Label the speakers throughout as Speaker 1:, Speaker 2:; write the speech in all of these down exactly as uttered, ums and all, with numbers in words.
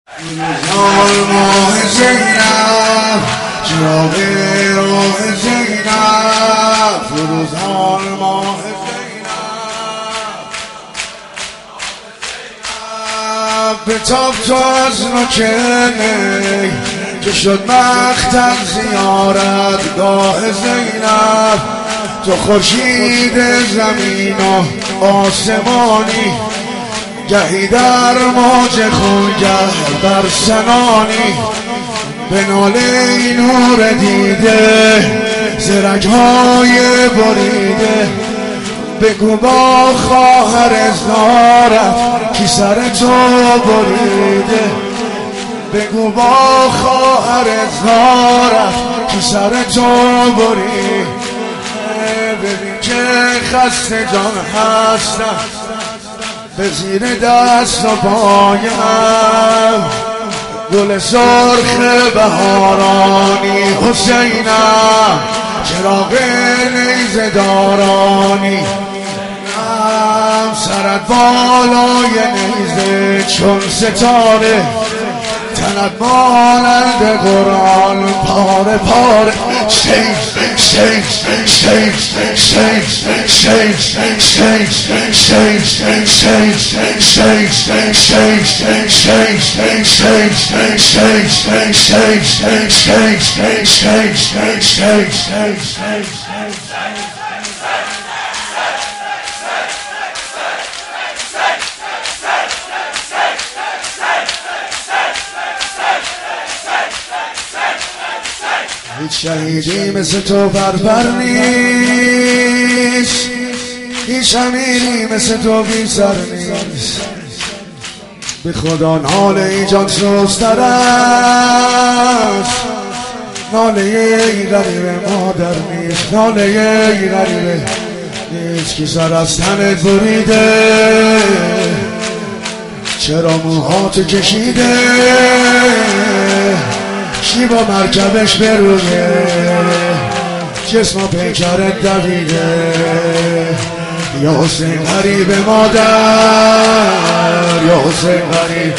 Speaker 1: روزان ماه زینب چراغ راه زینب فروزان ماه زینب به تاب تو از نکنه که شد مختن زیارتگاه زینب تو خورشید زمین و آسمانی گهی در موج خون گه بر سنانی به ناله نور دیده زرگهای بریده بگو با خواهر زارت کی سر تو بریده بگو با خواهر زارت کی سر تو بریده ببین که خسته جان هستم به زیر دست و پایم گل سرخ بهارانی حسینم چراغ نیزه دارانی سرت بالای نیزه چون ستاره تنت مانند قرآن پاره پاره شیخ شیخ شیخ شیخ شیخ شیخ شیخ شیخ شیخ هیچ شهیدی مثل تو بربر نیست هیچ امیری مثل تو بی سر نیست به خدا ناله جان سوزتر است ناله ای غریب مادر نیست ناله ای غریب نیست که سر از تنت بریده چرا موهاتو کشیده کی با مرکبش برویه جسم و پیکرت دویده یا حسین غریب مادر یا حسین غریب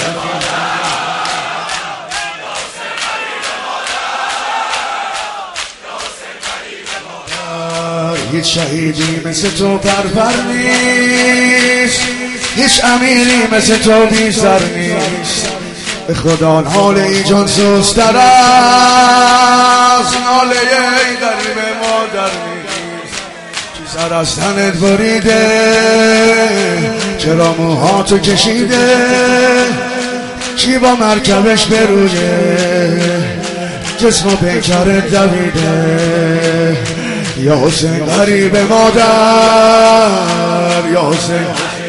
Speaker 1: مادر هیچ شهیدی مثل تو بربر نیست هیچ امیری مثل تو بی سر نیست به خدا حال ای جان سوزتر از ناله ای غریب مادر نیست کی سر از تنت بریده چرا موهاتو کشیده کی با مرکبش برویه جسم و پیکرت دویده یا حسین غریب مادر یا حسین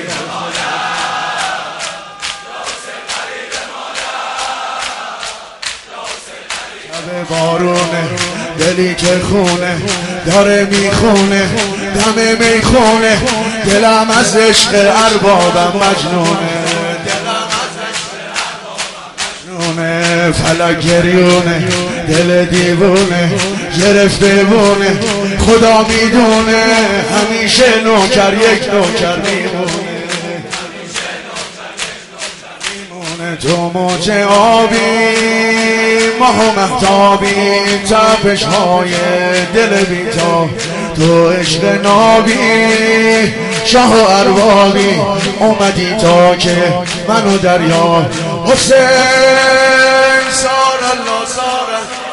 Speaker 1: بارونه دلی که خونه داره میخونه دم میخونه دلم از عشق اربابم مجنونه دلم از عشق اربابم مجنونه فلک گریونه دل دیوونه گرفته بونه خدا میدونه همیشه نوکر یک نوکر میمونه تو موج آبی ماه و مهتابی تپش های دل بیتا تو عشق نابی شاه و اربابی اومدی تا که منو دریا حسین سار الله سار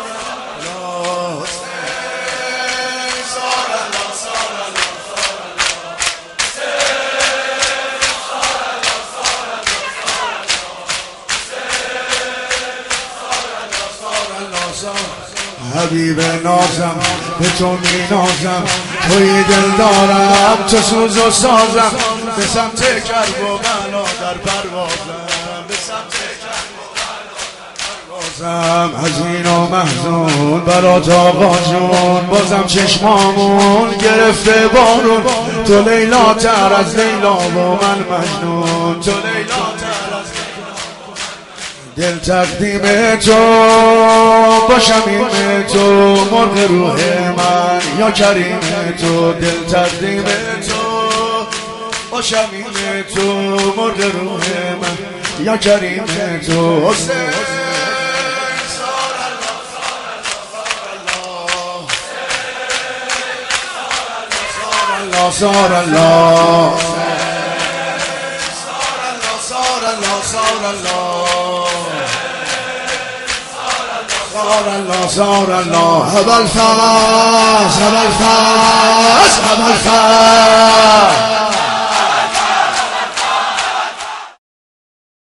Speaker 1: حبیب نازم به تو می نازم توی دل دارم تو سوز و سازم به سمت کرب و بلا در پروازم به سمت کرب و بلا در پروازم حزین و محزون برات آقا جون بازم چشمامون گرفته بارون تو لیلا تر از لیلا و من مجنون تو لیلا تر از دل تقدیم تو باشم این تو مرغ روح من یا کریم تو دل تقدیم تو باشم این تو مرغ روح من یا کریم تو حسین صار الله صار الله صار الله صار الله صار الله هب الفاس هب الفاس هب الفاس